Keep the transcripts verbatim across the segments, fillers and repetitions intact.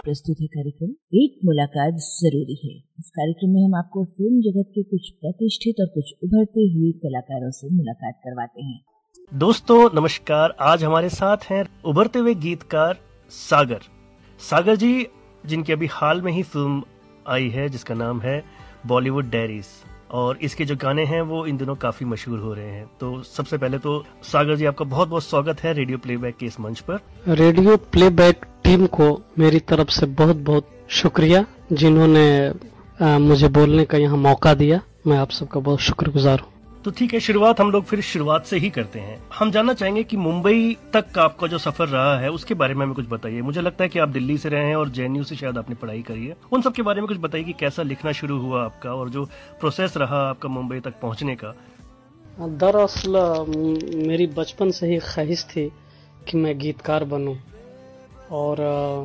प्रस्तुत है कार्यक्रम एक मुलाकात जरूरी है। इस कार्यक्रम में हम आपको फिल्म जगत के कुछ प्रतिष्ठित और कुछ उभरते हुए कलाकारों से मुलाकात करवाते हैं। दोस्तों नमस्कार, आज हमारे साथ हैं उभरते हुए गीतकार सागर सागर जी, जिनकी अभी हाल में ही फिल्म आई है जिसका नाम है बॉलीवुड डायरीज, और इसके जो गाने हैं वो इन दिनों काफी मशहूर हो रहे हैं। तो सबसे पहले तो सागर जी, आपका बहुत बहुत स्वागत है रेडियो प्लेबैक के इस मंच पर। रेडियो प्लेबैक टीम को मेरी तरफ से बहुत बहुत शुक्रिया, जिन्होंने आ, मुझे बोलने का यहाँ मौका दिया। मैं आप सबका बहुत शुक्रगुजार हूँ। तो ठीक है, शुरुआत हम लोग फिर शुरुआत से ही करते हैं। हम जानना चाहेंगे कि मुंबई तक का आपका जो सफर रहा है उसके बारे में हमें कुछ बताइए। मुझे लगता है कि आप दिल्ली से रहे हैं और जेएनयू से शायद आपने पढ़ाई करी है। उन सब के बारे में कुछ बताइए कि कैसा लिखना शुरू हुआ आपका और जो प्रोसेस रहा आपका मुंबई तक पहुंचने का। दरअसल मेरी बचपन से ही ख्वाहिश थी कि मैं गीतकार बनूं, और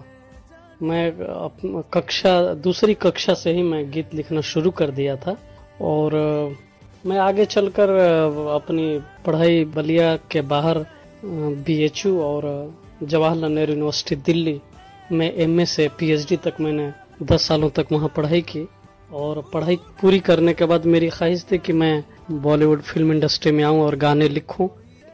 मैं कक्षा दूसरी कक्षा से ही मैं गीत लिखना शुरू कर दिया था। और मैं आगे चलकर अपनी पढ़ाई बलिया के बाहर बीएचयू और जवाहरलाल नेहरू यूनिवर्सिटी दिल्ली में एमए से पीएचडी तक मैंने दस सालों तक वहां पढ़ाई की। और पढ़ाई पूरी करने के बाद मेरी ख्वाहिश थी कि मैं बॉलीवुड फिल्म इंडस्ट्री में आऊं और गाने लिखूं।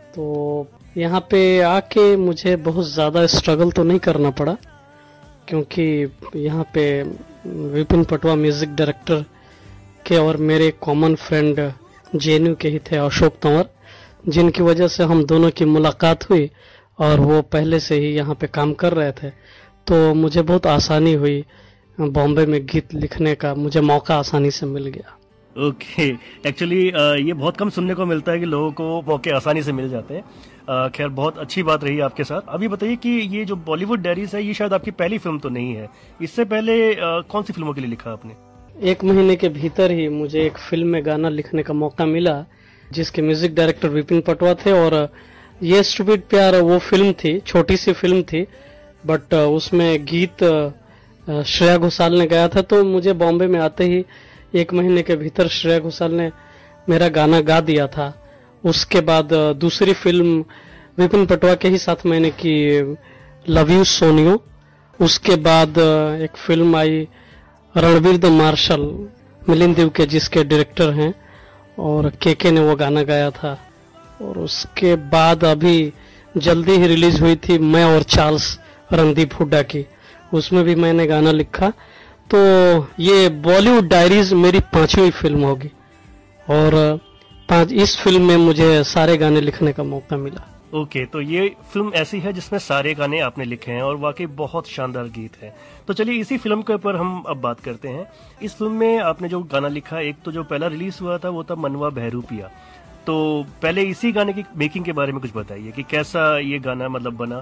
तो यहाँ पे आके मुझे बहुत ज़्यादा स्ट्रगल तो नहीं करना पड़ा, क्योंकि यहाँ पे विपिन पटवा म्यूजिक डायरेक्टर के और मेरे कॉमन फ्रेंड जेएनयू के ही थे, अशोक तंवर, जिनकी वजह से हम दोनों की मुलाकात हुई और वो पहले से ही यहाँ पे काम कर रहे थे। तो मुझे बहुत आसानी हुई बॉम्बे में गीत लिखने का, मुझे मौका आसानी से मिल गया। ओके, एक्चुअली ये बहुत कम सुनने को मिलता है कि लोगों को मौके आसानी से मिल जाते हैं। खैर, बहुत अच्छी बात रही आपके साथ। अभी बताइए कि ये जो बॉलीवुड डायरीज है ये शायद आपकी पहली फिल्म तो नहीं है। इससे पहले आ, कौन सी फिल्मों के लिए लिखा आपने? एक महीने के भीतर ही मुझे एक फिल्म में गाना लिखने का मौका मिला, जिसके म्यूजिक डायरेक्टर विपिन पटवा थे। और ये स्टूपिड प्यार वो फिल्म थी, छोटी सी फिल्म थी, बट उसमें गीत श्रेया घोषाल ने गाया था। तो मुझे बॉम्बे में आते ही एक महीने के भीतर श्रेया घोषाल ने मेरा गाना गा दिया था। उसके बाद दूसरी फिल्म विपिन पटवा के ही साथ मैंने की, लव यू सोनियो। उसके बाद एक फिल्म आई रणवीर द मार्शल, मिलिंद देव के जिसके डायरेक्टर हैं, और केके ने वो गाना गाया था। और उसके बाद अभी जल्दी ही रिलीज हुई थी मैं और चार्ल्स रणदीप हुड्डा की, उसमें भी मैंने गाना लिखा। तो ये बॉलीवुड डायरीज मेरी पांचवी फिल्म होगी, और पांच इस फिल्म में मुझे सारे गाने लिखने का मौका मिला। ओके okay, तो ये फिल्म ऐसी है जिसमें सारे गाने आपने लिखे हैं और वाकई बहुत शानदार गीत है। तो चलिए इसी फिल्म के ऊपर हम अब बात करते हैं। इस फिल्म में आपने जो गाना लिखा, एक तो जो पहला रिलीज हुआ था वो था मनवा बहरूपिया। तो पहले इसी गाने की मेकिंग के बारे में कुछ बताइए कि कैसा ये गाना मतलब बना।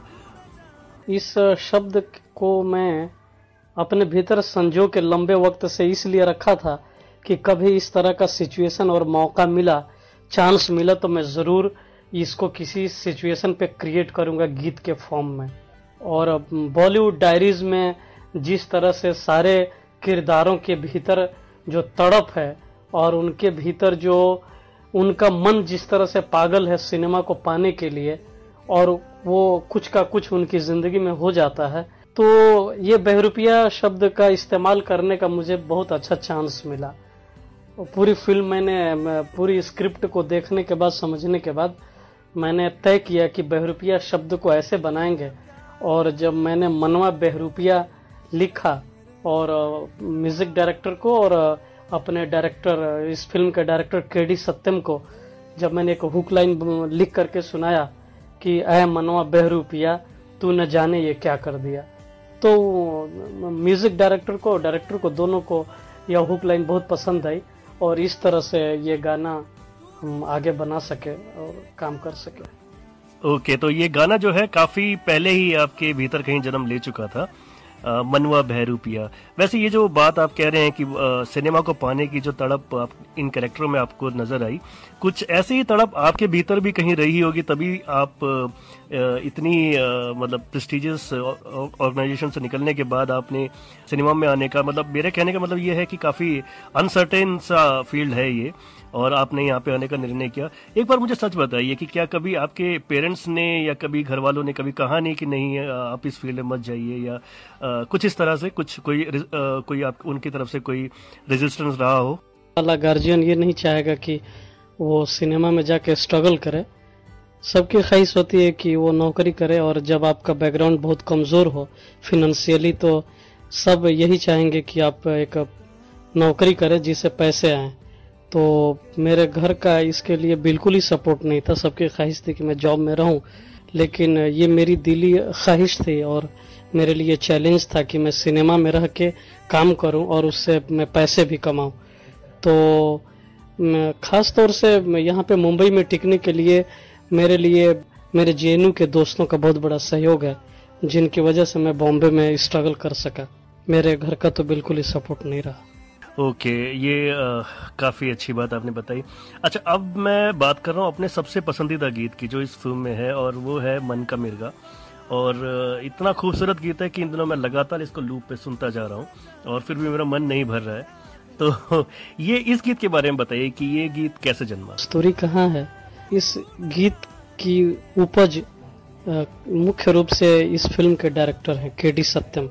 इस शब्द को मैं अपने भीतर संजो के लंबे वक्त से इसलिए रखा था कि कभी इस तरह का सिचुएशन और मौका मिला, चांस मिला, तो मैं जरूर इसको किसी सिचुएशन पे क्रिएट करूंगा गीत के फॉर्म में। और बॉलीवुड डायरीज में जिस तरह से सारे किरदारों के भीतर जो तड़प है और उनके भीतर जो उनका मन जिस तरह से पागल है सिनेमा को पाने के लिए, और वो कुछ का कुछ उनकी जिंदगी में हो जाता है, तो ये बहरूपिया शब्द का इस्तेमाल करने का मुझे बहुत अच्छा चांस मिला। पूरी फिल्म मैंने पूरी स्क्रिप्ट को देखने के बाद, समझने के बाद मैंने तय किया कि बहरूपिया शब्द को ऐसे बनाएंगे। और जब मैंने मनवा बहरूपिया लिखा और म्यूजिक डायरेक्टर को और अपने डायरेक्टर, इस फिल्म के डायरेक्टर के डी सत्यम को जब मैंने एक हुक लाइन लिख करके सुनाया कि ऐ मनवा बहरूपिया तू न जाने ये क्या कर दिया, तो म्यूजिक डायरेक्टर को, डायरेक्टर को, दोनों को यह हुक लाइन बहुत पसंद आई। और इस तरह से ये गाना हम आगे बना सके और काम कर सके। ओके okay, तो ये गाना जो है काफी पहले ही आपके भीतर कहीं जन्म ले चुका था, आ, मनवा बहरूपिया। वैसे ये जो बात आप कह रहे हैं कि आ, सिनेमा को पाने की जो तड़प आप इन कैरेक्टरों में आपको नजर आई, कुछ ऐसी ही तड़प आपके भीतर भी कहीं रही होगी, तभी आप आ, इतनी आ, मतलब प्रेस्टिजियस ऑर्गेनाइजेशन से निकलने के बाद आपने सिनेमा में आने का, मतलब मेरे कहने का मतलब ये है कि काफी अनसर्टेन सा फील्ड है ये, और आपने यहाँ पे आने का निर्णय किया। एक बार मुझे सच बताइए कि क्या कभी आपके पेरेंट्स ने या कभी घर वालों ने कभी कहा नहीं कि नहीं आप इस फील्ड में मत जाइए, या आ, कुछ इस तरह से कुछ कोई आ, कोई आप उनकी तरफ से कोई रेजिस्टेंस रहा हो? वाला गार्जियन ये नहीं चाहेगा कि वो सिनेमा में जाके स्ट्रगल करे। सबकी ख्वाहिश होती है कि वो नौकरी करे, और जब आपका बैकग्राउंड बहुत कमज़ोर हो फिनेंशियली तो सब यही चाहेंगे कि आप एक नौकरी करें जिससे पैसे आएँ। तो मेरे घर का इसके लिए बिल्कुल ही सपोर्ट नहीं था। सबकी ख्वाहिश थी कि मैं जॉब में रहूं, लेकिन ये मेरी दिली ख्वाहिश थी और मेरे लिए चैलेंज था कि मैं सिनेमा में रह के काम करूं और उससे मैं पैसे भी कमाऊं। तो खास तौर से यहाँ पे मुंबई में टिकने के लिए मेरे लिए मेरे जेएनयू के दोस्तों का बहुत बड़ा सहयोग है, जिनकी वजह से मैं बॉम्बे में स्ट्रगल कर सका। मेरे घर का तो बिल्कुल ही सपोर्ट नहीं रहा। ओके okay, ये आ, काफ़ी अच्छी बात आपने बताई। अच्छा, अब मैं बात कर रहा हूँ अपने सबसे पसंदीदा गीत की जो इस फिल्म में है, और वो है मन का मिर्गा। और इतना खूबसूरत गीत है कि इन दिनों मैं लगातार इसको लूप पे सुनता जा रहा हूँ और फिर भी मेरा मन नहीं भर रहा है। तो ये इस गीत के बारे में बताइए कि ये गीत कैसे जन्मा? स्टोरी कहाँ है? इस गीत की उपज मुख्य रूप से इस फिल्म के डायरेक्टर हैं के डी सत्यम।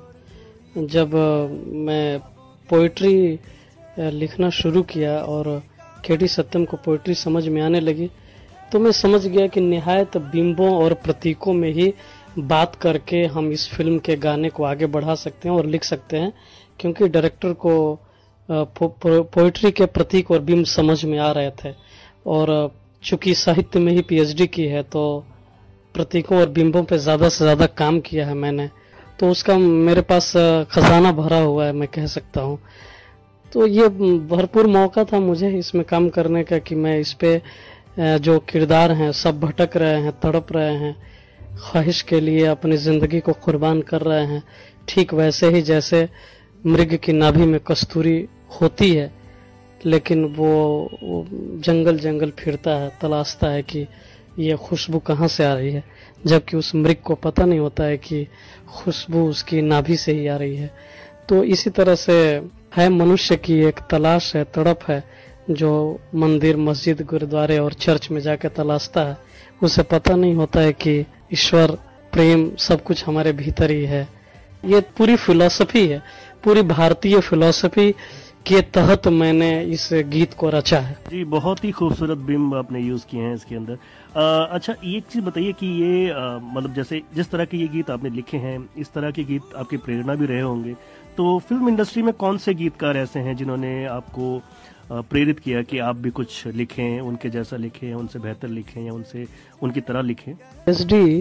जब मैं पोइट्री लिखना शुरू किया और के डी सत्यम को पोइट्री समझ में आने लगी, तो मैं समझ गया कि निहायत बिंबों और प्रतीकों में ही बात करके हम इस फिल्म के गाने को आगे बढ़ा सकते हैं और लिख सकते हैं, क्योंकि डायरेक्टर को पो, पो, पोइट्री के प्रतीक और बिंब समझ में आ रहे थे। और चूंकि साहित्य में ही पीएचडी की है तो प्रतीकों और बिंबों पे ज़्यादा से ज़्यादा काम किया है मैंने, तो उसका मेरे पास खजाना भरा हुआ है, मैं कह सकता हूँ। तो ये भरपूर मौका था मुझे इसमें काम करने का कि मैं इस पे जो किरदार हैं सब भटक रहे हैं, तड़प रहे हैं, ख्वाहिश के लिए अपनी ज़िंदगी को कुर्बान कर रहे हैं, ठीक वैसे ही जैसे मृग की नाभि में कस्तूरी होती है, लेकिन वो, वो जंगल जंगल फिरता है, तलाशता है कि ये खुशबू कहाँ से आ रही है, जबकि उस मृग को पता नहीं होता है कि खुशबू उसकी नाभि से ही आ रही है। तो इसी तरह से है मनुष्य की एक तलाश है, तड़प है, जो मंदिर, मस्जिद, गुरुद्वारे और चर्च में जाकर तलाशता है। उसे पता नहीं होता है कि ईश्वर, प्रेम सब कुछ हमारे भीतर ही है। ये पूरी फिलॉसफी है, पूरी भारतीय फिलॉसफी के तहत मैंने इस गीत को रचा है। जी, बहुत ही खूबसूरत बिंब आपने यूज किए हैं इसके अंदर। आ, अच्छा, एक चीज बताइए कि ये मतलब जैसे जिस तरह के ये गीत आपने लिखे हैं, इस तरह के गीत आपकी प्रेरणा भी रहे होंगे, तो फिल्म इंडस्ट्री में कौन से गीतकार ऐसे हैं जिन्होंने आपको प्रेरित किया कि आप भी कुछ लिखें, उनके जैसा लिखें, उनसे बेहतर लिखें या उनसे उनकी तरह लिखें? पीएचडी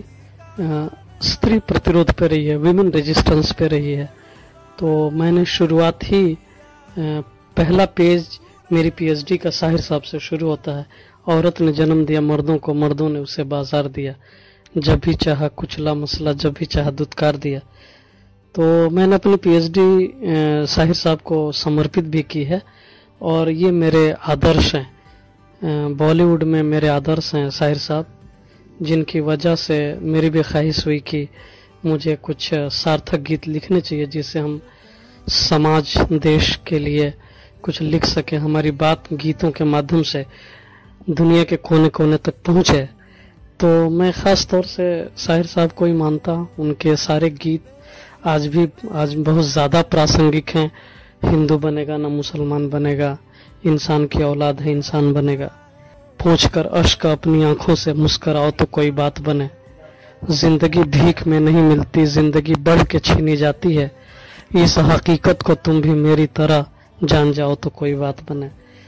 स्त्री प्रतिरोध पे रही है, विमेन रेजिस्टेंस पे रही है। तो मैंने शुरुआत ही पहला पेज मेरी पीएचडी का साहिर साहब से शुरू होता है। औरत ने जन्म दिया मर्दों को, मर्दों ने उसे बाजार दिया, जब भी चाहा कुचला मसला, जब भी चाहा दुत्कार दिया। तो मैंने अपनी पीएचडी साहिर साहब को समर्पित भी की है और ये मेरे आदर्श हैं। बॉलीवुड में मेरे आदर्श हैं साहिर साहब, जिनकी वजह से मेरी भी ख्वाहिश हुई कि मुझे कुछ सार्थक गीत लिखने चाहिए जिससे हम समाज, देश के लिए कुछ लिख सके, हमारी बात गीतों के माध्यम से दुनिया के कोने कोने तक पहुंचे। तो मैं खास तौर से साहिर साहब को ही मानता हूं। उनके सारे गीत आज भी आज बहुत ज़्यादा प्रासंगिक हैं। हिंदू बनेगा ना मुसलमान बनेगा, इंसान की औलाद है इंसान बनेगा, पोंछ कर अश्क अपनी आंखों से मुस्कुराओ तो कोई बात बने, जिंदगी भीख में नहीं मिलती, जिंदगी बढ़ के छीनी जाती है, इस हकीकत को तुम भी मेरी तरह जान जाओ तो कोई बात बने।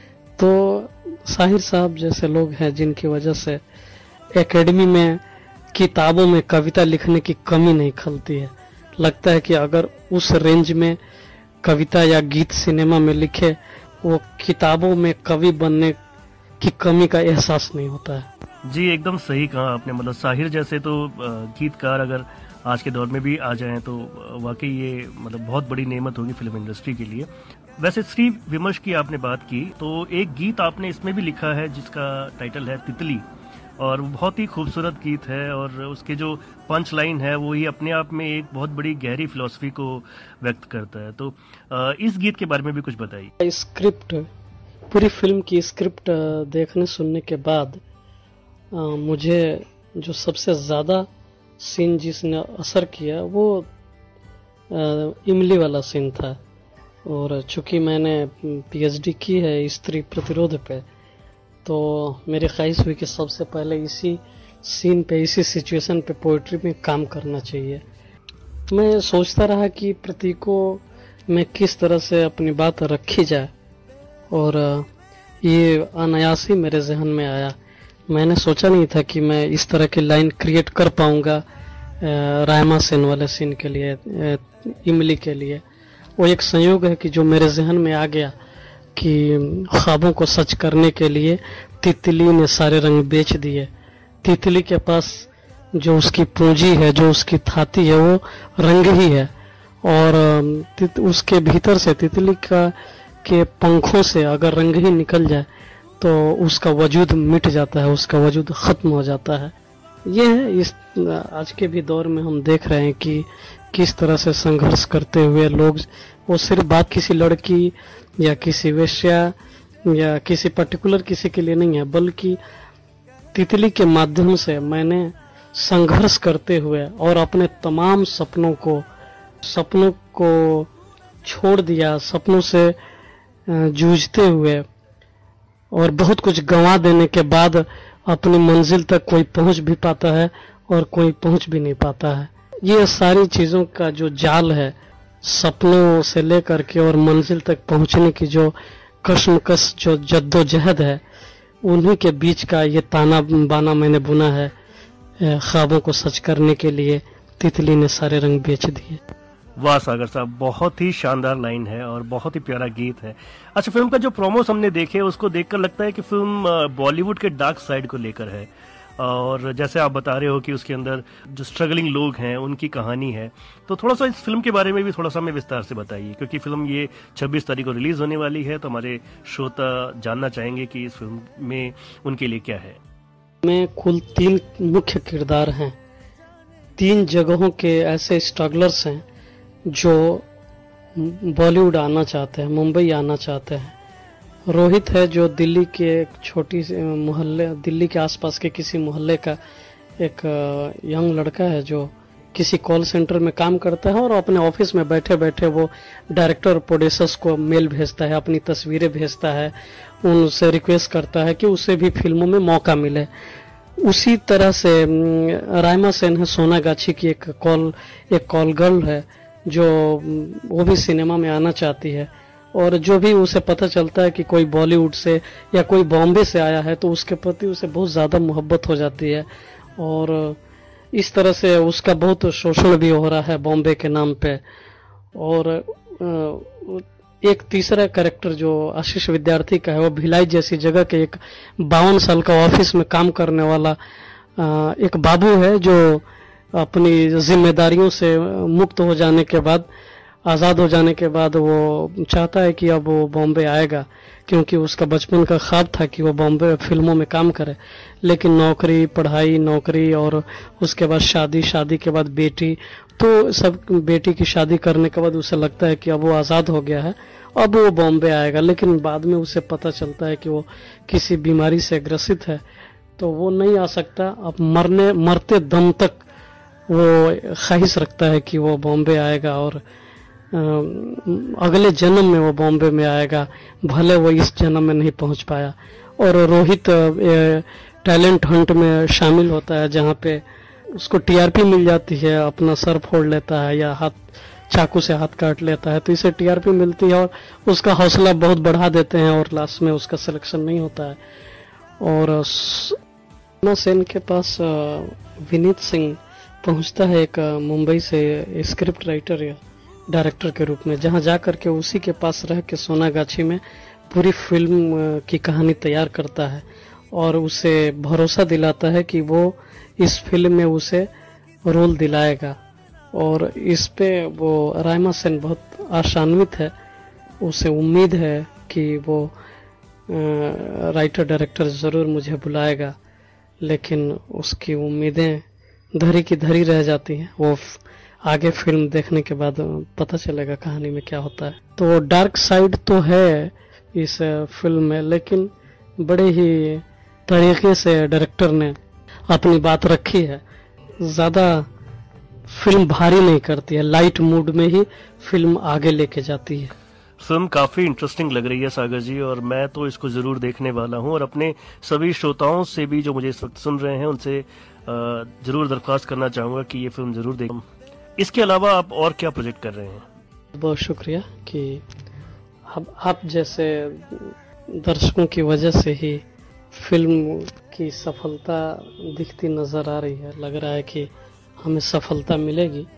तो साहिर साहब जैसे लोग हैं जिनकी वजह से एकेडमी में किताबों में कविता लिखने की कमी नहीं खलती है। लगता है कि अगर उस रेंज में कविता या गीत सिनेमा में लिखे, वो किताबों में कवि बनने की कमी का एहसास नहीं होता है। जी, एकदम सही कहा आपने। मतलब साहिर जैसे तो गीतकार अगर आज के दौर में भी आ जाएं तो वाकई ये मतलब बहुत बड़ी नेमत होगी फिल्म इंडस्ट्री के लिए। वैसे श्री विमर्श की आपने बात की, तो एक गीत आपने इसमें भी लिखा है जिसका टाइटल है तितली, और बहुत ही खूबसूरत गीत है और उसके जो पंच लाइन है वो ही अपने आप में एक बहुत बड़ी गहरी फिलॉसफी को व्यक्त करता है। तो इस गीत के बारे में भी कुछ बताइए। स्क्रिप्ट पूरी फिल्म की स्क्रिप्ट देखने सुनने के बाद आ, मुझे जो सबसे ज़्यादा सीन जिसने असर किया वो आ, इमली वाला सीन था। और चूंकि मैंने पीएचडी की है स्त्री प्रतिरोध पे, तो मेरी ख्वाहिश हुई कि सबसे पहले इसी सीन पे, इसी सिचुएशन पे पोइट्री में काम करना चाहिए। मैं सोचता रहा कि प्रतीक को मैं किस तरह से अपनी बात रखी जाए, और ये अनायास ही मेरे जहन में आया। मैंने सोचा नहीं था कि मैं इस तरह की लाइन क्रिएट कर पाऊंगा रायमा सेन वाले सीन के लिए, इमली के लिए। वो एक संयोग है कि जो मेरे जहन में आ गया कि ख्वाबों को सच करने के लिए तितली ने सारे रंग बेच दिए। तितली के पास जो उसकी पूंजी है, जो उसकी थाती है, वो रंग ही है, और उसके भीतर से तितली का के पंखों से अगर रंग ही निकल जाए तो उसका वजूद मिट जाता है, उसका वजूद खत्म हो जाता है। ये है इस आज के भी दौर में हम देख रहे हैं कि किस तरह से संघर्ष करते हुए लोग, वो सिर्फ बात किसी लड़की या किसी वेश्या या किसी पर्टिकुलर किसी के लिए नहीं है, बल्कि तितली के माध्यम से मैंने संघर्ष करते हुए और अपने तमाम सपनों को सपनों को छोड़ दिया, सपनों से जूझते हुए और बहुत कुछ गंवा देने के बाद अपनी मंजिल तक कोई पहुंच भी पाता है और कोई पहुंच भी नहीं पाता है। ये सारी चीजों का जो जाल है, सपनों से लेकर के और मंजिल तक पहुंचने की जो कश्मकश, जो जद्दोजहद है, उन्हीं के बीच का ये ताना बाना मैंने बुना है ख्वाबों को सच करने के लिए तितली ने सारे रंग बेच दिए। वाह सागर साहब, बहुत ही शानदार लाइन है और बहुत ही प्यारा गीत है। अच्छा, फिल्म का जो प्रोमोस हमने देखे उसको देखकर लगता है कि फिल्म बॉलीवुड के डार्क साइड को लेकर है, और जैसे आप बता रहे हो कि उसके अंदर जो स्ट्रगलिंग लोग हैं उनकी कहानी है, तो थोड़ा सा इस फिल्म के बारे में भी थोड़ा सा हमें विस्तार से बताइए, क्योंकि फिल्म ये छब्बीस तारीख को रिलीज होने वाली है, तो हमारे श्रोता जानना चाहेंगे कि इस फिल्म में उनके लिए क्या है। में कुल तीन मुख्य किरदार हैं, तीन जगहों के ऐसे स्ट्रगलर्स हैं जो बॉलीवुड आना चाहते हैं, मुंबई आना चाहते हैं। रोहित है जो दिल्ली के एक छोटी सी मोहल्ले, दिल्ली के आसपास के किसी मोहल्ले का एक यंग लड़का है जो किसी कॉल सेंटर में काम करता है, और अपने ऑफिस में बैठे बैठे वो डायरेक्टर और प्रोड्यूसर्स को मेल भेजता है, अपनी तस्वीरें भेजता है, उनसे रिक्वेस्ट करता है कि उसे भी फिल्मों में मौका मिले। उसी तरह से रायमा सेन है, सोनागाछी की एक कॉल एक कॉल गर्ल है जो वो भी सिनेमा में आना चाहती है, और जो भी उसे पता चलता है कि कोई बॉलीवुड से या कोई बॉम्बे से आया है तो उसके प्रति उसे बहुत ज़्यादा मोहब्बत हो जाती है, और इस तरह से उसका बहुत शोषण भी हो रहा है बॉम्बे के नाम पे। और एक तीसरा कैरेक्टर जो आशीष विद्यार्थी का है, वो भिलाई जैसी जगह के एक बावन साल का ऑफिस में काम करने वाला एक बाबू है जो अपनी जिम्मेदारियों से मुक्त हो जाने के बाद, आज़ाद हो जाने के बाद वो चाहता है कि अब वो बॉम्बे आएगा, क्योंकि उसका बचपन का ख्वाब था कि वो बॉम्बे फिल्मों में काम करे। लेकिन नौकरी, पढ़ाई, नौकरी और उसके बाद शादी, शादी के बाद बेटी, तो सब बेटी की शादी करने के बाद उसे लगता है कि अब वो आज़ाद हो गया है, अब वो बॉम्बे आएगा। लेकिन बाद में उसे पता चलता है कि वो किसी बीमारी से ग्रसित है, तो वो नहीं आ सकता। अब मरने मरते दम तक वो ख्वाहिश रखता है कि वो बॉम्बे आएगा और अगले जन्म में वो बॉम्बे में आएगा, भले वो इस जन्म में नहीं पहुंच पाया। और रोहित टैलेंट हंट में शामिल होता है, जहाँ पे उसको टीआरपी मिल जाती है, अपना सर फोड़ लेता है या हाथ चाकू से हाथ काट लेता है, तो इसे टीआरपी मिलती है और उसका हौसला बहुत बढ़ा देते हैं, और लास्ट में उसका सिलेक्शन नहीं होता है। और सेन के पास विनीत सिंह पहुंचता है एक मुंबई से स्क्रिप्ट राइटर या डायरेक्टर के रूप में, जहां जाकर के उसी के पास रह के सोनागाछी में पूरी फिल्म की कहानी तैयार करता है और उसे भरोसा दिलाता है कि वो इस फिल्म में उसे रोल दिलाएगा। और इस पे वो रायमा सेन बहुत आशान्वित है, उसे उम्मीद है कि वो राइटर डायरेक्टर जरूर मुझे बुलाएगा, लेकिन उसकी उम्मीदें धरी की धरी रह जाती हैं। वो आगे फिल्म देखने के बाद पता चलेगा कहानी में क्या होता है। तो डार्क साइड तो है इस फिल्म में, लेकिन बड़े ही तरीके से डायरेक्टर ने अपनी बात रखी है। ज़्यादा फिल्म भारी नहीं करती है, लाइट मूड में ही फिल्म आगे लेके जाती है। फिल्म काफी इंटरेस्टिंग लग रही है सागर जी, और मैं तो इसको जरूर देखने वाला हूं, और अपने सभी श्रोताओं से भी जो मुझे इस वक्त सुन रहे हैं उनसे जरूर दरख्वास्त करना चाहूंगा कि ये फिल्म जरूर देखें। इसके अलावा आप और क्या प्रोजेक्ट कर रहे हैं? बहुत शुक्रिया कि अब आप जैसे दर्शकों की वजह से ही फिल्म की सफलता दिखती नजर आ रही है। लग रहा है कि हमें सफलता मिलेगी।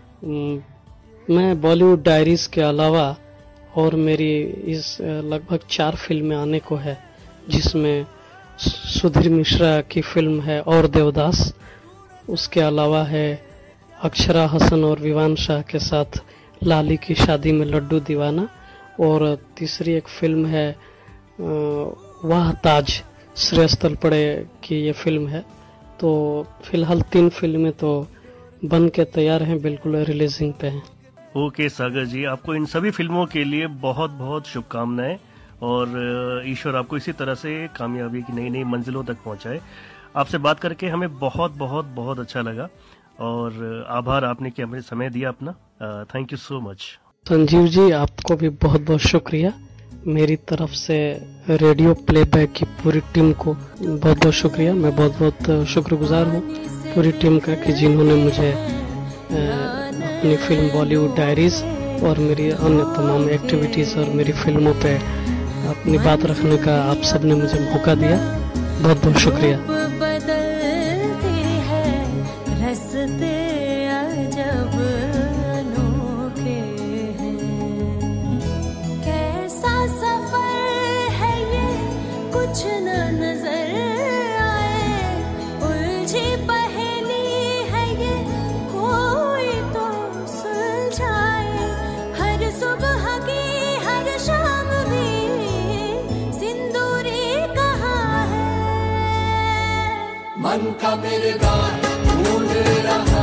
मैं बॉलीवुड डायरीज के अलावा और मेरी इस लगभग चार फिल्में आने को है, जिसमें सुधीर मिश्रा की फिल्म है और देवदास, उसके अलावा है अक्षरा हसन और विवान शाह के साथ लाली की शादी में लड्डू दीवाना, और तीसरी एक फिल्म है वाह ताज, श्रेयस तलपड़े की ये फिल्म है। तो फिलहाल तीन फिल्में तो बन के तैयार हैं, बिल्कुल रिलीजिंग पे हैं। ओके सागर जी, आपको इन सभी फिल्मों के लिए बहुत बहुत शुभकामनाएं, और ईश्वर आपको इसी तरह से कामयाबी की नई नई मंजिलों तक पहुंचाए। आपसे बात करके हमें बहुत बहुत बहुत अच्छा लगा, और आभार आपने कि हमें समय दिया अपना। Thank you so much. Sanjeev ji, आपको भी बहुत बहुत शुक्रिया। मेरी तरफ से रेडियो प्लेबैक की पूरी टीम को बहुत बहुत शुक्रिया। मैं बहुत बहुत शुक्रगुजार हूँ पूरी टीम का कि जिन्होंने मुझे अपनी फिल्म बॉलीवुड डायरीज और मेरी अन्य तमाम एक्टिविटीज और मेरी फिल्मों पे अपनी बात रखने का आप सबने मुझे मौका दिया। बहुत बहुत शुक्रिया। मन का मेरे गान ढूंढ रहा